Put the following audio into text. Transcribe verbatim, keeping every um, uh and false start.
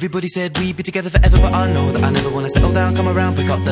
Everybody said we'd be together forever, but I know that I never wanna settle down, come around, pick up the